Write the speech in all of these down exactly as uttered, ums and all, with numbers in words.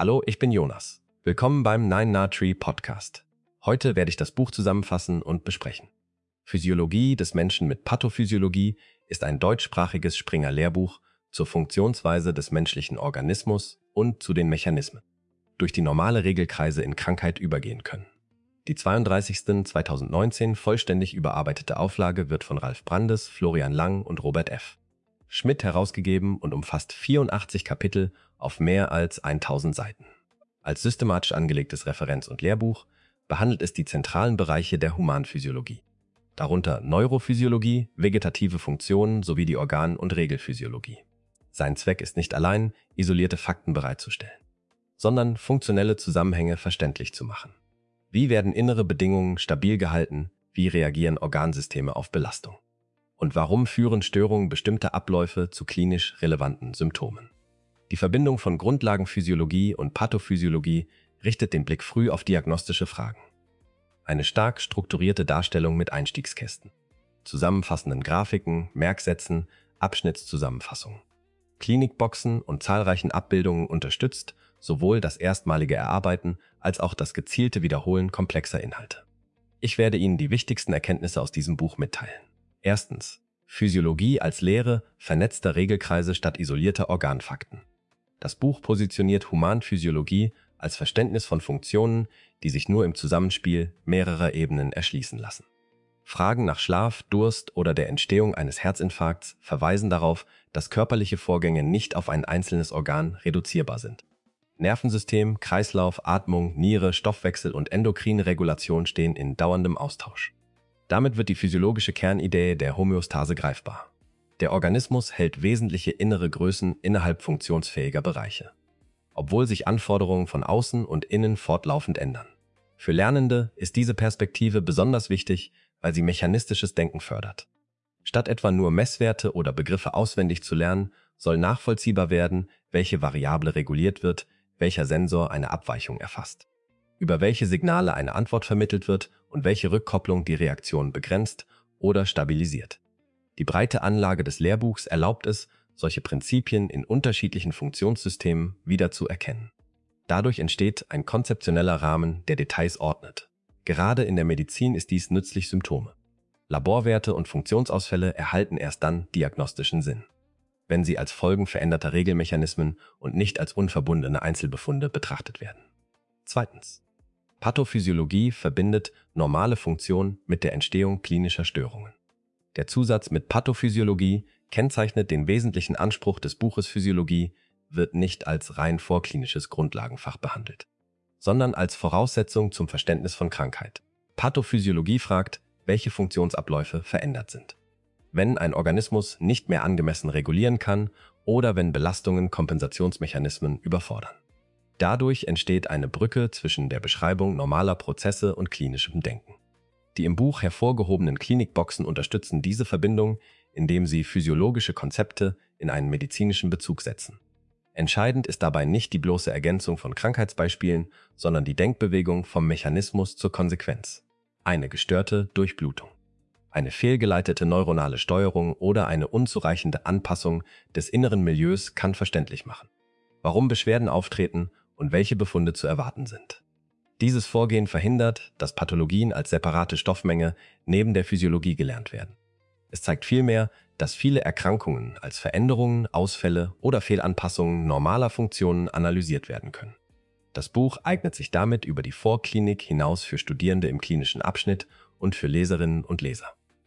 Hallo, ich bin Jonas. Willkommen beim Nine Na Tree Podcast. Heute werde ich das Buch zusammenfassen und besprechen. Physiologie des Menschen mit Pathophysiologie ist ein deutschsprachiges Springer-Lehrbuch zur Funktionsweise des menschlichen Organismus und zu den Mechanismen, durch die normale Regelkreise in Krankheit übergehen können. Die zweiunddreißigste zweitausendneunzehn vollständig überarbeitete Auflage wird von Ralf Brandes, Florian Lang und Robert F. Schmidt herausgegeben und umfasst vierundachtzig Kapitel auf mehr als tausend Seiten. Als systematisch angelegtes Referenz- und Lehrbuch behandelt es die zentralen Bereiche der Humanphysiologie, darunter Neurophysiologie, vegetative Funktionen sowie die Organ- und Regelphysiologie. Sein Zweck ist nicht allein, isolierte Fakten bereitzustellen, sondern funktionelle Zusammenhänge verständlich zu machen. Wie werden innere Bedingungen stabil gehalten? Wie reagieren Organsysteme auf Belastung? Und warum führen Störungen bestimmter Abläufe zu klinisch relevanten Symptomen? Die Verbindung von Grundlagenphysiologie und Pathophysiologie richtet den Blick früh auf diagnostische Fragen. Eine stark strukturierte Darstellung mit Einstiegskästen, zusammenfassenden Grafiken, Merksätzen, Abschnittszusammenfassungen, Klinikboxen und zahlreichen Abbildungen unterstützt sowohl das erstmalige Erarbeiten als auch das gezielte Wiederholen komplexer Inhalte. Ich werde Ihnen die wichtigsten Erkenntnisse aus diesem Buch mitteilen. Erstens. Physiologie als Lehre vernetzter Regelkreise statt isolierter Organfakten. Das Buch positioniert Humanphysiologie als Verständnis von Funktionen, die sich nur im Zusammenspiel mehrerer Ebenen erschließen lassen. Fragen nach Schlaf, Durst oder der Entstehung eines Herzinfarkts verweisen darauf, dass körperliche Vorgänge nicht auf ein einzelnes Organ reduzierbar sind. Nervensystem, Kreislauf, Atmung, Niere, Stoffwechsel und endokrine Regulation stehen in dauerndem Austausch. Damit wird die physiologische Kernidee der Homöostase greifbar. Der Organismus hält wesentliche innere Größen innerhalb funktionsfähiger Bereiche, obwohl sich Anforderungen von außen und innen fortlaufend ändern. Für Lernende ist diese Perspektive besonders wichtig, weil sie mechanistisches Denken fördert. Statt etwa nur Messwerte oder Begriffe auswendig zu lernen, soll nachvollziehbar werden, welche Variable reguliert wird, welcher Sensor eine Abweichung erfasst, über welche Signale eine Antwort vermittelt wird und welche Rückkopplung die Reaktion begrenzt oder stabilisiert. Die breite Anlage des Lehrbuchs erlaubt es, solche Prinzipien in unterschiedlichen Funktionssystemen wiederzuerkennen. Dadurch entsteht ein konzeptioneller Rahmen, der Details ordnet. Gerade in der Medizin ist dies nützlich. Symptome, Laborwerte und Funktionsausfälle erhalten erst dann diagnostischen Sinn, wenn sie als Folgen veränderter Regelmechanismen und nicht als unverbundene Einzelbefunde betrachtet werden. Zweitens. Pathophysiologie verbindet normale Funktion mit der Entstehung klinischer Störungen. Der Zusatz mit Pathophysiologie kennzeichnet den wesentlichen Anspruch des Buches. Physiologie wird nicht als rein vorklinisches Grundlagenfach behandelt, sondern als Voraussetzung zum Verständnis von Krankheit. Pathophysiologie fragt, welche Funktionsabläufe verändert sind, wenn ein Organismus nicht mehr angemessen regulieren kann oder wenn Belastungen Kompensationsmechanismen überfordern. Dadurch entsteht eine Brücke zwischen der Beschreibung normaler Prozesse und klinischem Denken. Die im Buch hervorgehobenen Klinikboxen unterstützen diese Verbindung, indem sie physiologische Konzepte in einen medizinischen Bezug setzen. Entscheidend ist dabei nicht die bloße Ergänzung von Krankheitsbeispielen, sondern die Denkbewegung vom Mechanismus zur Konsequenz. Eine gestörte Durchblutung, eine fehlgeleitete neuronale Steuerung oder eine unzureichende Anpassung des inneren Milieus kann verständlich machen, warum Beschwerden auftreten und welche Befunde zu erwarten sind. Dieses Vorgehen verhindert, dass Pathologien als separate Stoffmenge neben der Physiologie gelernt werden. Es zeigt vielmehr, dass viele Erkrankungen als Veränderungen, Ausfälle oder Fehlanpassungen normaler Funktionen analysiert werden können. Das Buch eignet sich damit über die Vorklinik hinaus für Studierende im klinischen Abschnitt und für Leserinnen und Leser,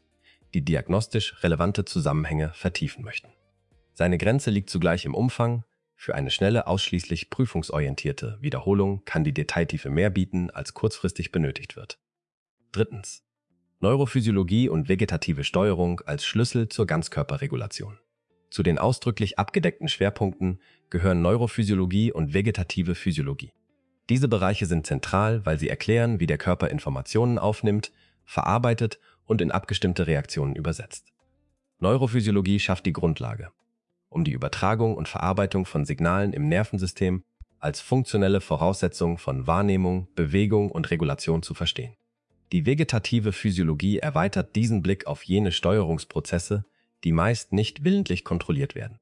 die diagnostisch relevante Zusammenhänge vertiefen möchten. Seine Grenze liegt zugleich im Umfang. Für eine schnelle, ausschließlich prüfungsorientierte Wiederholung kann die Detailtiefe mehr bieten, als kurzfristig benötigt wird. Drittens. Neurophysiologie und vegetative Steuerung als Schlüssel zur Ganzkörperregulation. Zu den ausdrücklich abgedeckten Schwerpunkten gehören Neurophysiologie und vegetative Physiologie. Diese Bereiche sind zentral, weil sie erklären, wie der Körper Informationen aufnimmt, verarbeitet und in abgestimmte Reaktionen übersetzt. Neurophysiologie schafft die Grundlage, um die Übertragung und Verarbeitung von Signalen im Nervensystem als funktionelle Voraussetzung von Wahrnehmung, Bewegung und Regulation zu verstehen. Die vegetative Physiologie erweitert diesen Blick auf jene Steuerungsprozesse, die meist nicht willentlich kontrolliert werden.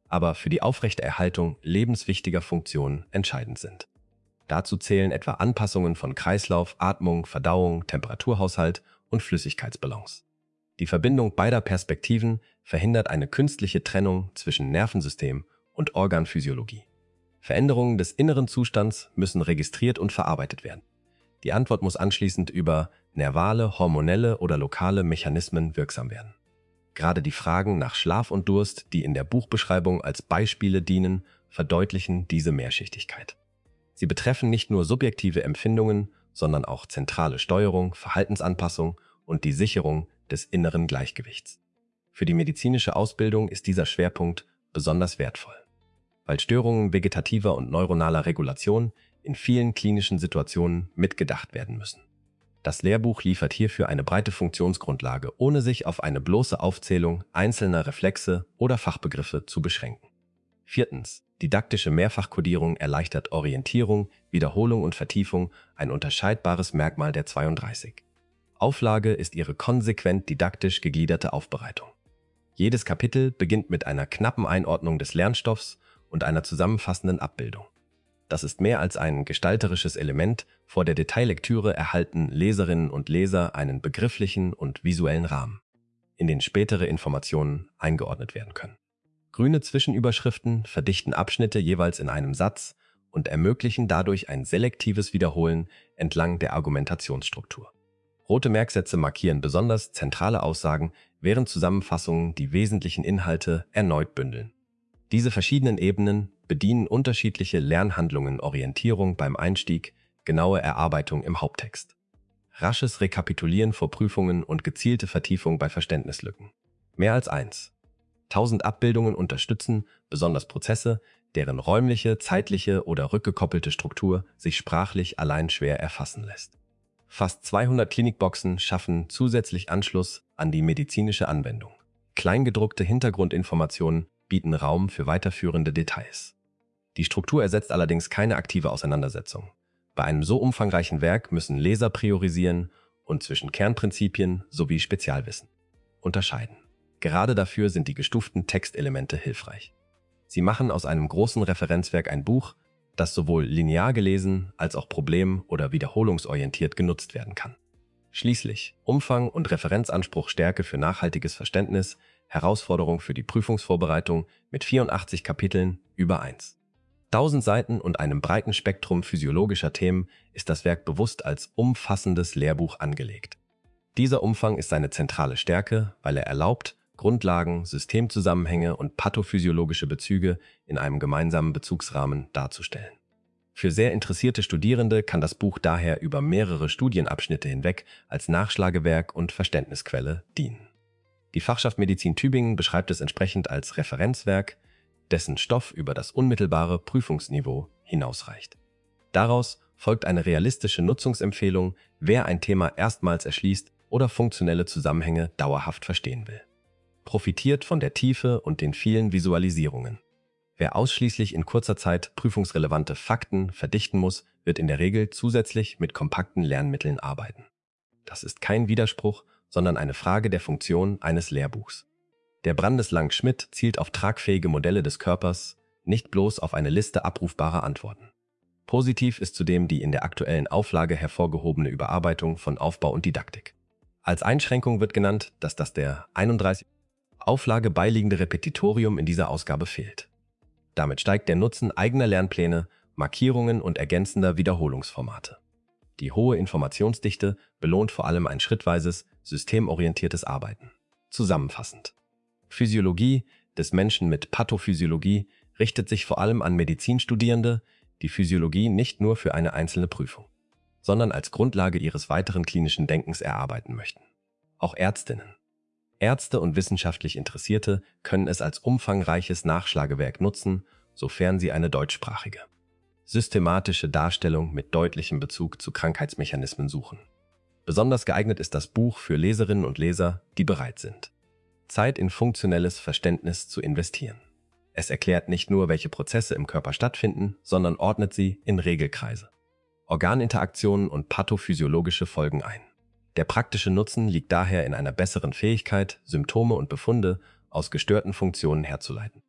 aber für die aufrechte Erhaltung lebenswichtiger Funktionen entscheidend sind. Dazu zählen etwa Anpassungen von Kreislauf, Atmung, Verdauung, Temperaturhaushalt und Flüssigkeitsbalance. Die Verbindung beider Perspektiven verhindert eine künstliche Trennung zwischen Nervensystem und Organphysiologie. Veränderungen des inneren Zustands müssen registriert und verarbeitet werden. Die Antwort muss anschließend über nervale, hormonelle oder lokale Mechanismen wirksam werden. Gerade die Fragen nach Schlaf und Durst, die in der Buchbeschreibung als Beispiele dienen, verdeutlichen diese Mehrschichtigkeit. Sie betreffen nicht nur subjektive Empfindungen, sondern auch zentrale Steuerung, Verhaltensanpassung und die Sicherung des inneren Gleichgewichts. Für die medizinische Ausbildung ist dieser Schwerpunkt besonders wertvoll, weil Störungen vegetativer und neuronaler Regulation in vielen klinischen Situationen mitgedacht werden müssen. Das Lehrbuch liefert hierfür eine breite Funktionsgrundlage, ohne sich auf eine bloße Aufzählung einzelner Reflexe oder Fachbegriffe zu beschränken. Viertens. Didaktische Mehrfachkodierung erleichtert Orientierung, Wiederholung und Vertiefung, ein unterscheidbares Merkmal der zweiunddreißig. Auflage ist ihre konsequent didaktisch gegliederte Aufbereitung. Jedes Kapitel beginnt mit einer knappen Einordnung des Lernstoffs und einer zusammenfassenden Abbildung. Das ist mehr als ein gestalterisches Element, vor der Detaillektüre erhalten Leserinnen und Leser einen begrifflichen und visuellen Rahmen, in den spätere Informationen eingeordnet werden können. Grüne Zwischenüberschriften verdichten Abschnitte jeweils in einem Satz und ermöglichen dadurch ein selektives Wiederholen entlang der Argumentationsstruktur. Rote Merksätze markieren besonders zentrale Aussagen, während Zusammenfassungen die wesentlichen Inhalte erneut bündeln. Diese verschiedenen Ebenen bedienen unterschiedliche Lernhandlungen: Orientierung beim Einstieg, genaue Erarbeitung im Haupttext, rasches Rekapitulieren vor Prüfungen und gezielte Vertiefung bei Verständnislücken. Mehr als eins. Tausend Abbildungen unterstützen besonders Prozesse, deren räumliche, zeitliche oder rückgekoppelte Struktur sich sprachlich allein schwer erfassen lässt. Fast zweihundert Klinikboxen schaffen zusätzlich Anschluss an die medizinische Anwendung. Kleingedruckte Hintergrundinformationen bieten Raum für weiterführende Details. Die Struktur ersetzt allerdings keine aktive Auseinandersetzung. Bei einem so umfangreichen Werk müssen Leser priorisieren und zwischen Kernprinzipien sowie Spezialwissen unterscheiden. Gerade dafür sind die gestuften Textelemente hilfreich. Sie machen aus einem großen Referenzwerk ein Buch, das sowohl linear gelesen als auch problem- oder wiederholungsorientiert genutzt werden kann. Schließlich Umfang und Referenzanspruch, Stärke für nachhaltiges Verständnis, Herausforderung für die Prüfungsvorbereitung mit vierundachtzig Kapiteln über eins. Tausend Seiten und einem breiten Spektrum physiologischer Themen ist das Werk bewusst als umfassendes Lehrbuch angelegt. Dieser Umfang ist seine zentrale Stärke, weil er erlaubt, Grundlagen, Systemzusammenhänge und pathophysiologische Bezüge in einem gemeinsamen Bezugsrahmen darzustellen. Für sehr interessierte Studierende kann das Buch daher über mehrere Studienabschnitte hinweg als Nachschlagewerk und Verständnisquelle dienen. Die Fachschaft Medizin Tübingen beschreibt es entsprechend als Referenzwerk, dessen Stoff über das unmittelbare Prüfungsniveau hinausreicht. Daraus folgt eine realistische Nutzungsempfehlung, wer ein Thema erstmals erschließt oder funktionelle Zusammenhänge dauerhaft verstehen will. Profitiert von der Tiefe und den vielen Visualisierungen. Wer ausschließlich in kurzer Zeit prüfungsrelevante Fakten verdichten muss, wird in der Regel zusätzlich mit kompakten Lernmitteln arbeiten. Das ist kein Widerspruch, sondern eine Frage der Funktion eines Lehrbuchs. Der Brandeslang-Schmidt zielt auf tragfähige Modelle des Körpers, nicht bloß auf eine Liste abrufbarer Antworten. Positiv ist zudem die in der aktuellen Auflage hervorgehobene Überarbeitung von Aufbau und Didaktik. Als Einschränkung wird genannt, dass das der einunddreißig Auflage beiliegende Repetitorium in dieser Ausgabe fehlt. Damit steigt der Nutzen eigener Lernpläne, Markierungen und ergänzender Wiederholungsformate. Die hohe Informationsdichte belohnt vor allem ein schrittweises, systemorientiertes Arbeiten. Zusammenfassend: Physiologie des Menschen mit Pathophysiologie richtet sich vor allem an Medizinstudierende, die Physiologie nicht nur für eine einzelne Prüfung, sondern als Grundlage ihres weiteren klinischen Denkens erarbeiten möchten. Auch Ärztinnen, Ärzte und wissenschaftlich Interessierte können es als umfangreiches Nachschlagewerk nutzen, sofern sie eine deutschsprachige, systematische Darstellung mit deutlichem Bezug zu Krankheitsmechanismen suchen. Besonders geeignet ist das Buch für Leserinnen und Leser, die bereit sind, Zeit in funktionelles Verständnis zu investieren. Es erklärt nicht nur, welche Prozesse im Körper stattfinden, sondern ordnet sie in Regelkreise, Organinteraktionen und pathophysiologische Folgen ein. Der praktische Nutzen liegt daher in einer besseren Fähigkeit, Symptome und Befunde aus gestörten Funktionen herzuleiten.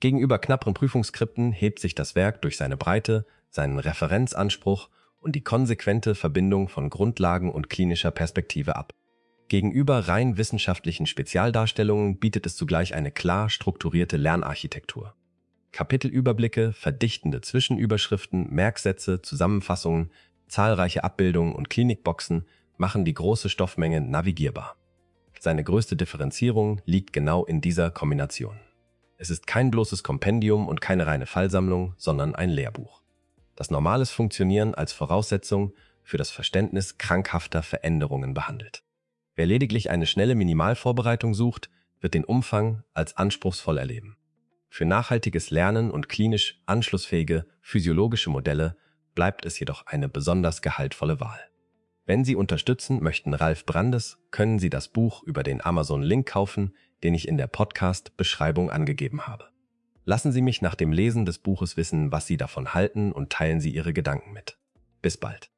Gegenüber knapperen Prüfungsskripten hebt sich das Werk durch seine Breite, seinen Referenzanspruch und die konsequente Verbindung von Grundlagen und klinischer Perspektive ab. Gegenüber rein wissenschaftlichen Spezialdarstellungen bietet es zugleich eine klar strukturierte Lernarchitektur. Kapitelüberblicke, verdichtende Zwischenüberschriften, Merksätze, Zusammenfassungen, zahlreiche Abbildungen und Klinikboxen machen die große Stoffmenge navigierbar. Seine größte Differenzierung liegt genau in dieser Kombination. Es ist kein bloßes Kompendium und keine reine Fallsammlung, sondern ein Lehrbuch, das normales Funktionieren als Voraussetzung für das Verständnis krankhafter Veränderungen behandelt. Wer lediglich eine schnelle Minimalvorbereitung sucht, wird den Umfang als anspruchsvoll erleben. Für nachhaltiges Lernen und klinisch anschlussfähige physiologische Modelle bleibt es jedoch eine besonders gehaltvolle Wahl. Wenn Sie unterstützen möchten Ralf Brandes, können Sie das Buch über den Amazon-Link kaufen, den ich in der Podcast-Beschreibung angegeben habe. Lassen Sie mich nach dem Lesen des Buches wissen, was Sie davon halten und teilen Sie Ihre Gedanken mit. Bis bald.